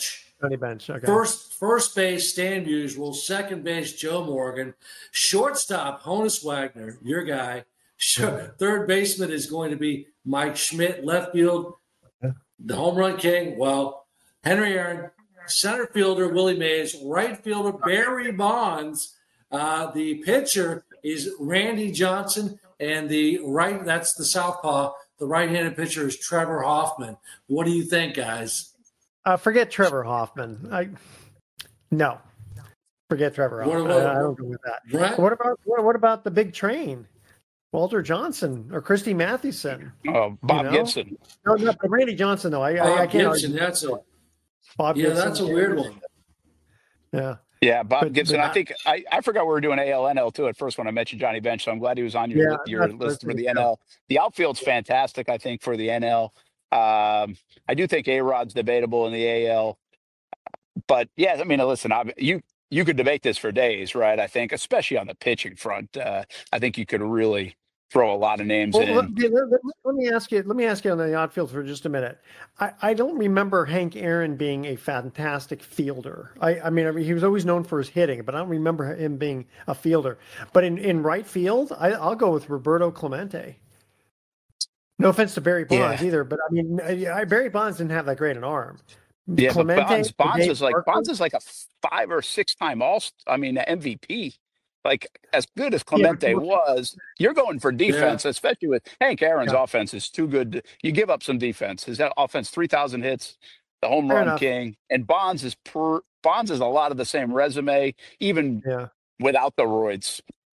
Johnny Bench. Okay. First, first base, Stan Musial. Second base, Joe Morgan. Shortstop, Honus Wagner, your guy. Third baseman is going to be Mike Schmidt. Left field, the home run king, well, Henry Aaron. Center fielder, Willie Mays. Right fielder, Barry Bonds. Uh, the pitcher is Randy Johnson. And the right, that's the southpaw. The right-handed pitcher is Trevor Hoffman. What do you think, guys? Uh, forget Trevor Hoffman. I no, forget Trevor What Hoffman. about- I, I don't go with that. Brett? What about what, what about the big train? Walter Johnson or Christy Mathewson? Oh, Bob You know? Gibson. No, not Randy Johnson though. I, Bob I, I can't Gibson, argue. that's a Bob yeah, Gibson, that's a weird one. Yeah. Yeah, Bob But- Gibson. but I not- think I, I forgot we were doing A L N L too at first when I mentioned Johnny Bench. So I'm glad he was on your Yeah, your that's- list that's for the good. N L. The outfield's fantastic, I think, for the N L. Um, I do think A Rod's debatable in the A L. But yeah, I mean, listen, I, you you could debate this for days, right? I think, especially on the pitching front. Uh, I think you could really throw a lot of names Well, in. let, let- let- let me ask you. Let me ask you on the outfield for just a minute. I, I don't remember Hank Aaron being a fantastic fielder. I, I mean, I mean, he was always known for his hitting, but I don't remember him being a fielder. But in, in right field, I, I'll go with Roberto Clemente. No offense to Barry Bonds Yeah. either, but I mean, I, Barry Bonds didn't have that great an arm. Yeah, Clemente, but Bonds, Bonds Dave is like Parker? Bonds is like a five or six time all. I mean, M V P. Like as good as Yeah, but Clemente look- was, you're going for defense, especially with Hank Aaron's Yeah. offense is too good. You give up some defense. His offense, three thousand hits, the home Fair run enough. king, and Bonds is per, Bonds is a lot of the same resume, even Yeah. without the roids.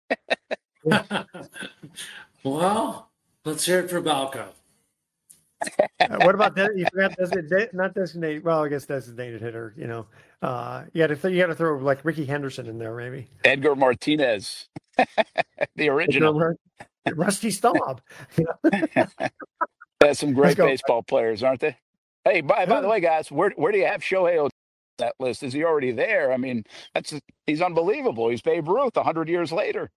Well, let's hear it for Balco. Uh, what about that? You forgot designated, not designated. Well, I guess designated hitter. You know, uh, you got to th- you got to throw like Ricky Henderson in there, maybe. Edgar Martinez, the original. Rusty Staub. There's some great go. baseball players, aren't they? Hey, by, by the way, guys, where where do you have Shohei Ohtani on that list? Is he already there? I mean, that's he's unbelievable. He's Babe Ruth a hundred years later.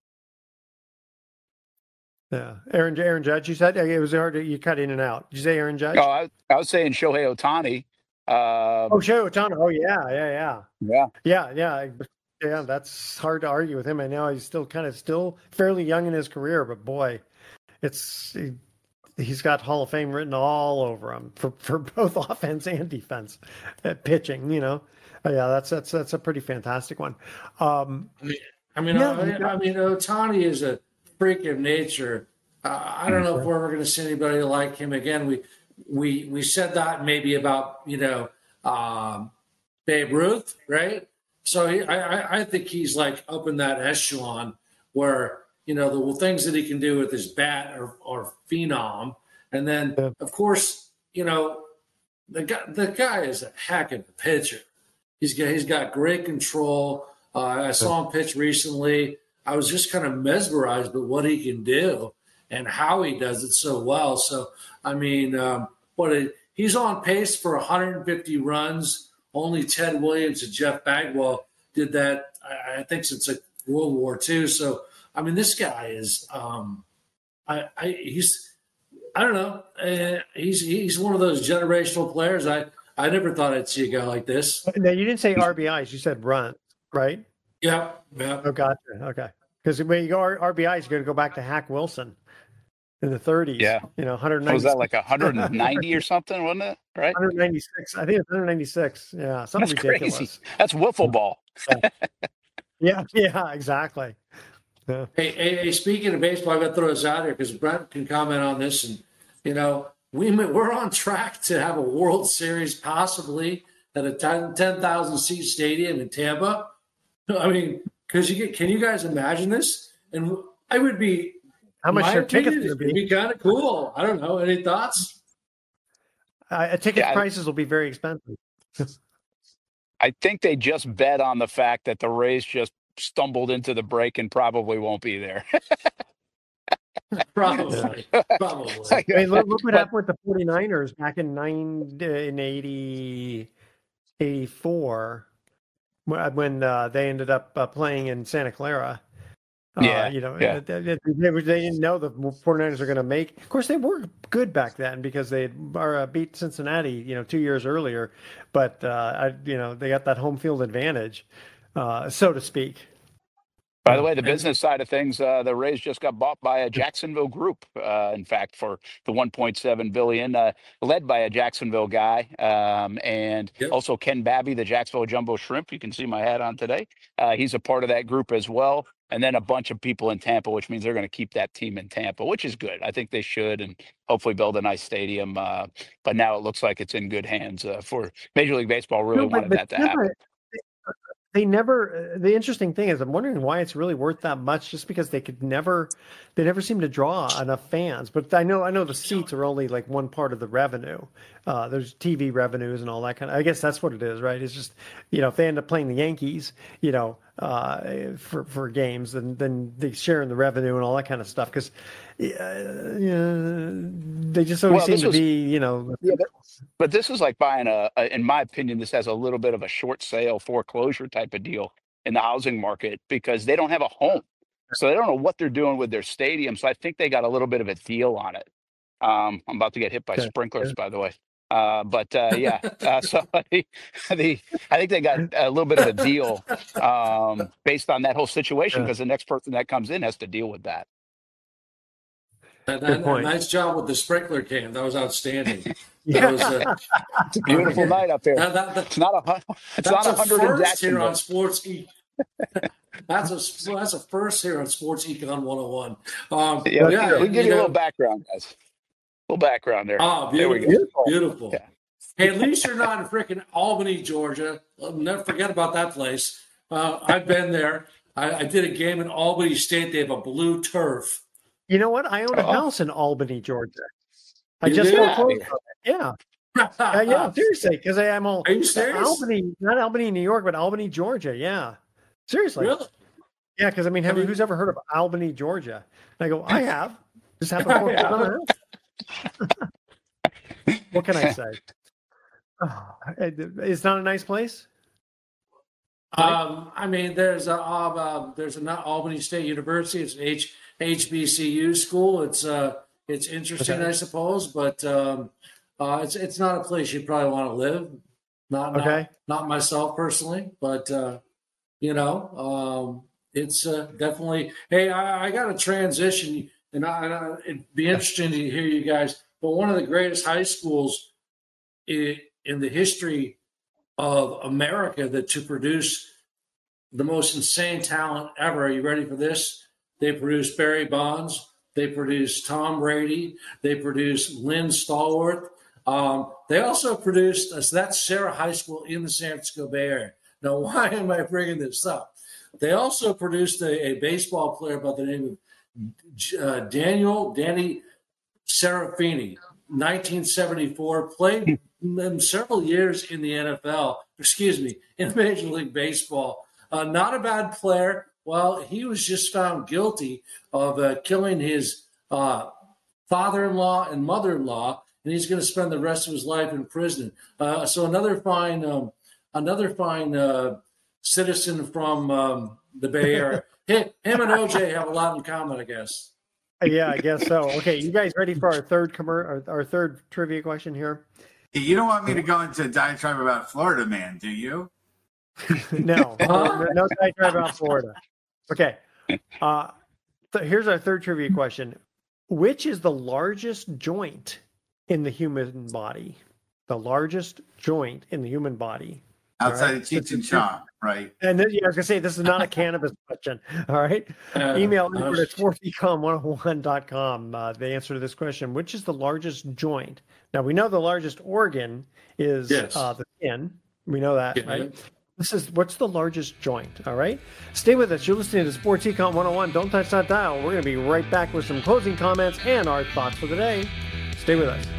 Yeah, Aaron Aaron Judge. You said it was hard to you cut in and out. Did you say Aaron Judge? No, I, I was saying Shohei Ohtani. Uh, oh, Shohei Ohtani. Oh, yeah, yeah, yeah, yeah, yeah, yeah, yeah. That's hard to argue with him. I know he's still kind of still fairly young in his career, but boy, it's he, he's got Hall of Fame written all over him for, for both offense and defense, uh, pitching. You know, uh, yeah, that's that's that's a pretty fantastic one. Um, I mean, I mean, Yeah, I, you I mean, Ohtani is a freak of nature. Uh, I don't know if we're ever going to see anybody like him again. We we we said that maybe about you know um, Babe Ruth, right? So he, I I- I think he's like up in that echelon where you know the things that he can do with his bat are, are phenom, and then of course you know the guy the guy is a heck of a pitcher. He's got he's got great control. Uh, I saw him pitch recently. I was just kind of mesmerized by what he can do and how he does it so well. So, I mean, um, what a, he's on pace for one hundred fifty runs. Only Ted Williams and Jeff Bagwell did that, I, I think, since like World War Two. So, I mean, this guy is, um, I, I, he's, I don't know, uh, he's he's one of those generational players. I, I never thought I'd see a guy like this. now you didn't say R B Is. You said runs, right? Yeah, yeah. Oh, gotcha. Okay. Because when you go R- RBIs, you got to go back to Hack Wilson in the thirties. Yeah. You know, one hundred What ninety. was that like one hundred ninety or something? Wasn't it? Right? one hundred ninety-six. I think it's one hundred ninety-six. Yeah, something That's ridiculous. crazy. That's wiffle ball. Yeah, yeah, exactly. Yeah. Hey, hey, hey, speaking of baseball, I got to throw this out here because Brent can comment on this. And, you know, we, we're on track to have a World Series possibly at a ten thousand seat stadium in Tampa. I mean, because you get, can you guys imagine this? And I would be, How much my their tickets opinion, would it'd be? be kind of cool. I don't know. Any thoughts? Uh, ticket Yeah, I- prices will be very expensive. I think they just bet on the fact that the Rays just stumbled into the break and probably won't be there. Probably. Probably. I mean, look, look what But- happened with the 49ers back in nine in eighty, eighty-four when uh, they ended up uh, playing in Santa Clara. Yeah, uh, you know, yeah. they, they, they didn't know the 49ers are going to make. Of course, they were good back then because they uh, beat Cincinnati, you know, two years earlier. But uh, I, you know, they got that home field advantage, uh, so to speak. By the way, the business side of things, uh, the Rays just got bought by a Jacksonville group, uh, in fact, for the one point seven billion dollars, uh, led by a Jacksonville guy. Um, and Yep. also Ken Babby, the Jacksonville Jumbo Shrimp. You can see my hat on today. Uh, he's a part of that group as well. And then a bunch of people in Tampa, which means they're going to keep that team in Tampa, which is good. I think they should, and hopefully build a nice stadium. Uh, but now it looks like it's in good hands uh, for Major League Baseball. Really No, but- wanted but that to Tampa- happen. They never. The interesting thing is, I'm wondering why it's really worth that much. Just because they could never, they never seem to draw enough fans. But I know, I know the seats are only like one part of the revenue. Uh, there's T V revenues and all that kind of. I guess that's what it is, right? It's just, you know, if they end up playing the Yankees, you know, uh, for for games, then then they share in the revenue and all that kind of stuff. Because, uh, you know, they just always Well, seem this to was- be, you know. Yeah, but, but this is like buying a, a, in my opinion, this has a little bit of a short sale foreclosure type of deal in the housing market because they don't have a home. So they don't know what they're doing with their stadium. So I think they got a little bit of a deal on it. Um, I'm about to get hit by Okay. sprinklers, by the way. Uh, but uh, yeah, uh, so the, the, I think they got a little bit of a deal um, based on that whole situation Yeah. because the next person that comes in has to deal with that. And, Good and- point. Nice job with the sprinkler can. That was outstanding. Yeah. That was, uh, It's a beautiful night up there. that- that- that- It's not a hun- it's that's not a a hundred in first here Jacksonville. on Sports E. That's a that's a first here on Sports Econ one oh one. Um, Yeah, we yeah, can- we can give you a know- little background, guys. A little background there. Oh, There we beautiful, go. beautiful. Yeah. Hey, at least you're not in freaking Albany, Georgia. I'll never forget about that place. Uh, I've been there. I, I did a game in Albany State. They have a blue turf. You know what? I own a Uh-oh. house in Albany, Georgia. I You just do? foreclosed on it. Yeah. Uh, yeah, seriously, because I am all Are you serious? Albany, not Albany, New York, but Albany, Georgia. Yeah, seriously. Really? Yeah, because I mean, have, I mean- who's ever heard of Albany, Georgia? And I go, I have. Just haven't foreclosed on a house. What can I say? Oh, it- it's not a nice place. Um, I mean, there's a uh, uh, there's a not Albany State University. It's an H H B C U school. It's uh it's interesting, Okay. I suppose, but um, uh, it's it's not a place you probably want to live. Not not, Okay. not myself personally, but uh, you know, um, it's uh, definitely. Hey, I, I got to transition, and I, and I, it'd be interesting to hear you guys. But one of the greatest high schools in, in the history of America that to produce the most insane talent ever. Are you ready for this? They produced Barry Bonds. They produced Tom Brady. They produced Lynn Stallworth. Um, they also produced, uh, so that's Sarah High School in the San Francisco Bay Area. Now, why am I bringing this up? They also produced a, a baseball player by the name of uh, Daniel Danny Serafini, nineteen seventy-four, played them several years in the N F L, excuse me, in Major League Baseball. Uh, not a bad player. Well, he was just found guilty of uh, killing his uh, father-in-law and mother-in-law, and he's going to spend the rest of his life in prison. Uh, so another fine, um, another fine uh, citizen from um, the Bay Area. Him, him and O J have a lot in common, I guess. Yeah, I guess so. Okay, you guys ready for our third commer- our, our third trivia question here? You don't want me to go into a diatribe about Florida Man, do you? No, no, no diatribe about Florida. Okay, uh, so here's our third trivia question: which is the largest joint in the human body? The largest joint in the human body. Outside All right? of Cheech and Chong, right? And then, yeah, I was gonna say this is not a cannabis question. All right. Uh, Email uh, info at sports econ one oh one dot com. Uh, the answer to this question: which is the largest joint? Now we know the largest organ is Yes. uh, the skin. We know that, Yeah. right? This is what's the largest joint. All right. Stay with us. You're listening to Sports Econ one oh one. Don't touch that dial. We're gonna be right back with some closing comments and our thoughts for the day. Stay with us.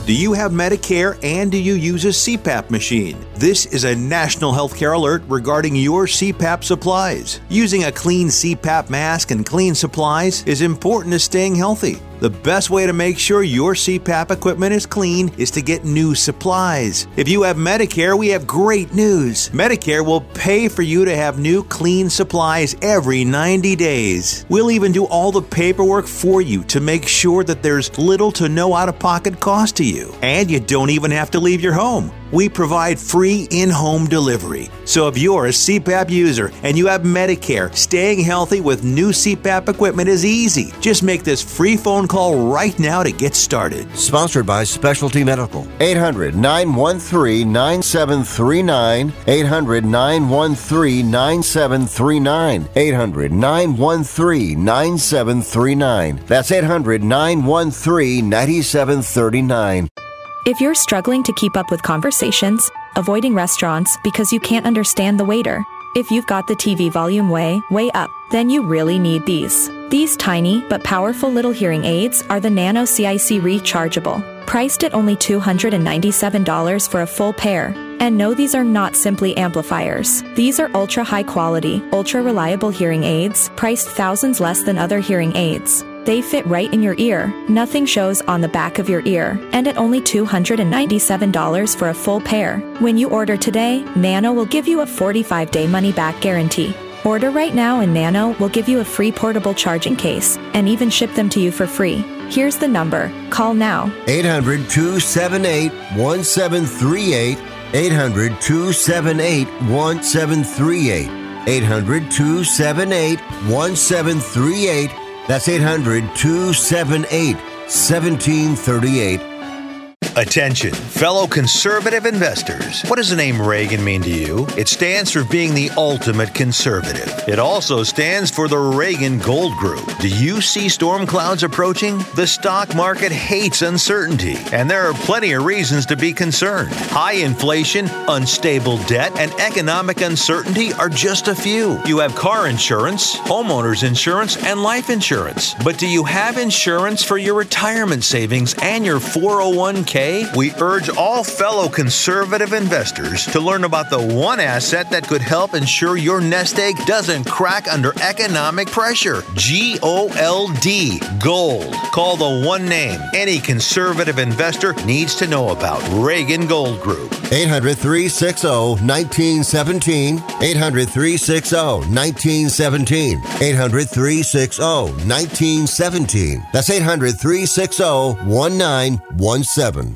Do you have Medicare and do you use a C PAP machine? This is a national healthcare alert regarding your C PAP supplies. Using a clean C PAP mask and clean supplies is important to staying healthy. The best way to make sure your C PAP equipment is clean is to get new supplies. If you have Medicare, we have great news. Medicare will pay for you to have new clean supplies every ninety days. We'll even do all the paperwork for you to make sure that there's little to no out-of-pocket cost to you. And you don't even have to leave your home. We provide free in-home delivery. So if you're a C PAP user and you have Medicare, staying healthy with new C PAP equipment is easy. Just make this free phone call right now to get started. Sponsored by Specialty Medical. eight hundred, nine one three, nine seven three nine. eight hundred, nine one three, nine seven three nine. eight hundred, nine one three, nine seven three nine. That's eight hundred, nine one three, nine seven three nine. If you're struggling to keep up with conversations, avoiding restaurants because you can't understand the waiter, if you've got the T V volume way, way up, then you really need these. These tiny but powerful little hearing aids are the Nano C I C Rechargeable, priced at only two hundred ninety-seven dollars for a full pair. And no, these are not simply amplifiers. These are ultra high quality, ultra reliable hearing aids, priced thousands less than other hearing aids. They fit right in your ear, nothing shows on the back of your ear, and at only two hundred ninety-seven dollars for a full pair. When you order today, Nano will give you a forty-five day money-back guarantee. Order right now and Nano will give you a free portable charging case and even ship them to you for free. Here's the number. Call now. eight hundred, two seven eight, one seven three eight. eight hundred, two seven eight, one seven three eight. eight hundred, two seven eight, one seven three eight. That's eight hundred, two seven eight, one seven three eight. Attention, fellow conservative investors. What does the name Reagan mean to you? It stands for being the ultimate conservative. It also stands for the Reagan Gold Group. Do you see storm clouds approaching? The stock market hates uncertainty, and there are plenty of reasons to be concerned. High inflation, unstable debt, and economic uncertainty are just a few. You have car insurance, homeowners insurance, and life insurance. But do you have insurance for your retirement savings and your four oh one k? We urge all fellow conservative investors to learn about the one asset that could help ensure your nest egg doesn't crack under economic pressure. G O L D, gold. Call the one name any conservative investor needs to know about. Reagan Gold Group. eight hundred, three six zero, one nine one seven. eight hundred, three six zero, one nine one seven. eight hundred, three six zero, one nine one seven. That's eight hundred, three six zero, one nine one seven.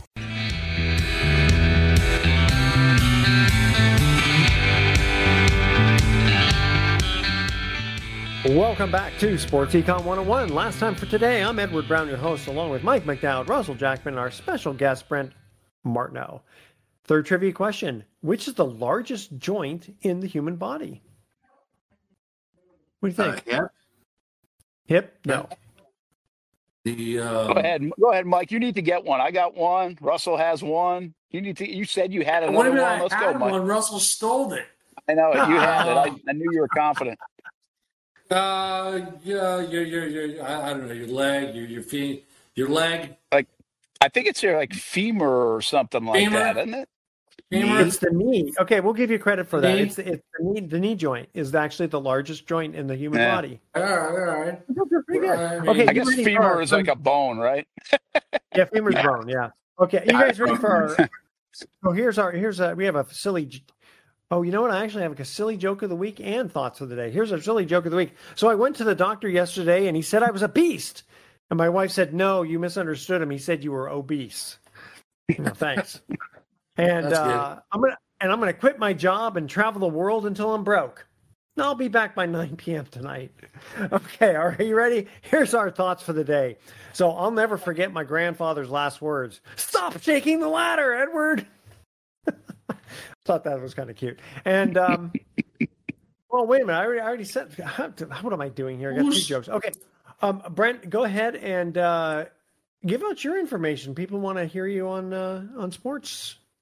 Welcome back to Sports Econ one oh one. Last time for today, I'm Edward Brown, your host, along with Mike McDowell, Russell Jackman, and our special guest, Brent Martineau. Third trivia question. Which is the largest joint in the human body? What do you think? Uh, hip? Hip? No. The uh, Go ahead, go ahead, Mike. You need to get one. I got one. Russell has one. You need to. You said you had What another do you mean one. I Let's had go, Mike. one? Russell stole it. I know it. You had it. I, I knew you were confident. Uh, yeah, your, your, your, I, I don't know, your leg, your, your feet, your leg. Like, I think it's your like femur or something like Femur? that, isn't it? Femur? It's the knee. Okay, we'll give you credit for that. Knee? It's, the, it's the knee. The knee joint is actually the largest joint in the human Yeah. body. All right, all right. Pretty good. I mean- Okay, I you guess ready for femur our- is like a bone, right? Yeah, femur's bone. Yeah. Okay, you guys ready for our? Oh, here's our. Here's a. We have a silly. j- Oh, you know what? I actually have a silly joke of the week and thoughts of the day. Here's a silly joke of the week. So I went to the doctor yesterday, and he said I was a beast. And my wife said, "No, you misunderstood him. He said you were obese." No, thanks. And That's uh, I'm gonna and I'm gonna quit my job and travel the world until I'm broke. And I'll be back by nine p.m. tonight. Okay, are you ready? Here's our thoughts for the day. So I'll never forget my grandfather's last words. Stop shaking the ladder, Edward. Thought that was kind of cute. And um, well, wait a minute. I already, I already said. What am I doing here? I got two jokes. Okay, um, Brent, go ahead and uh, give out your information. People want to hear you on uh, on sports.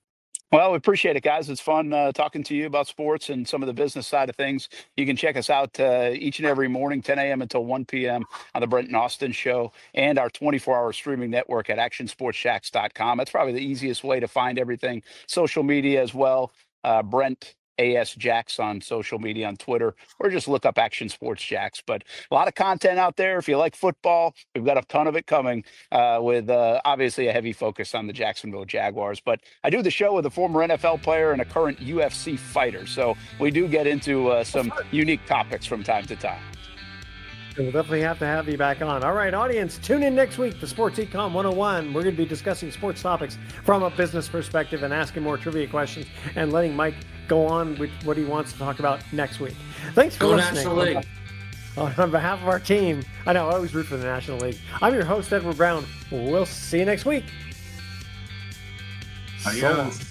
Well, we appreciate it, guys. It's fun uh, talking to you about sports and some of the business side of things. You can check us out uh, each and every morning, ten a.m. until one p.m. on the Brent and Austin Show and our twenty-four hour streaming network at action sports shacks dot com. That's probably the easiest way to find everything. Social media as well. Uh, Brent A S Jacks on social media, on Twitter, or just look up Action Sports Jacks. But a lot of content out there. If you like football, we've got a ton of it coming uh, with uh, obviously a heavy focus on the Jacksonville Jaguars. But I do the show with a former N F L player and a current U F C fighter. So we do get into uh, some unique topics from time to time. We'll definitely have to have you back on. All right, audience, tune in next week to Sports Econ one oh one. We're going to be discussing sports topics from a business perspective and asking more trivia questions and letting Mike go on with what he wants to talk about next week. Thanks for Go listening. National League. On, on behalf of our team, I know I always root for the National League. I'm your host, Edward Brown. We'll see you next week. Adios. So